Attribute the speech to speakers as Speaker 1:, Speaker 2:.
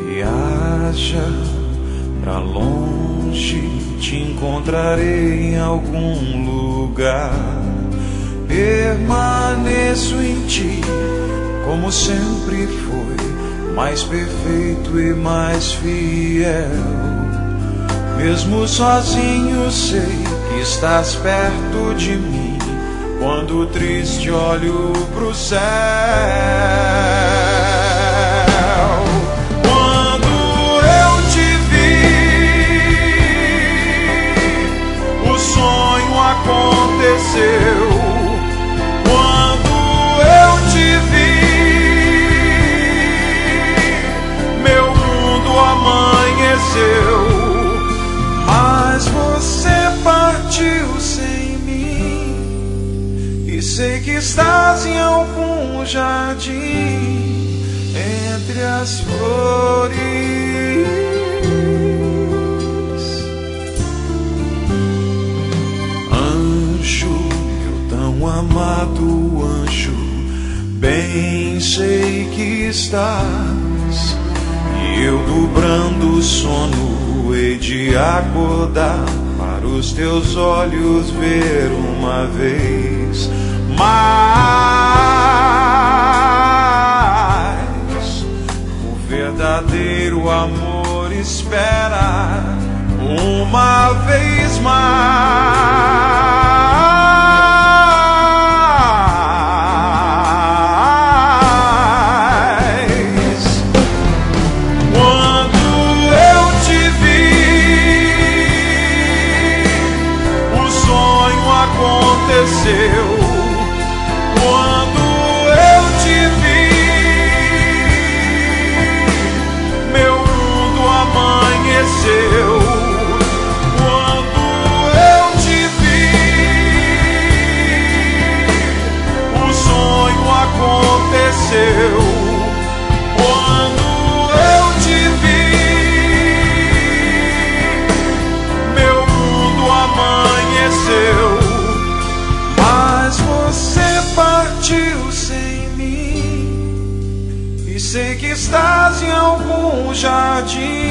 Speaker 1: Viaja pra longe, te encontrarei em algum lugar. Permaneço em ti, como sempre foi, mais perfeito e mais fiel. Mesmo sozinho sei que estás perto de mim, quando triste olho pro céu. Quando eu te vi, o sonho aconteceu. Quando eu te vi, meu mundo amanheceu. Mas você partiu sem mim, e sei que estás em algum jardim entre as flores. Anjo, meu tão amado anjo, bem sei que estás, e eu dobrando o sono hei de acordar para os teus olhos ver uma vez mais. O verdadeiro amor espera uma vez mais. Quando eu te vi, meu mundo amanheceu. Quando eu te vi, o sonho aconteceu. Quando eu te vi, meu mundo amanheceu. Mas você partiu sem mim, e sei que estás em algum jardim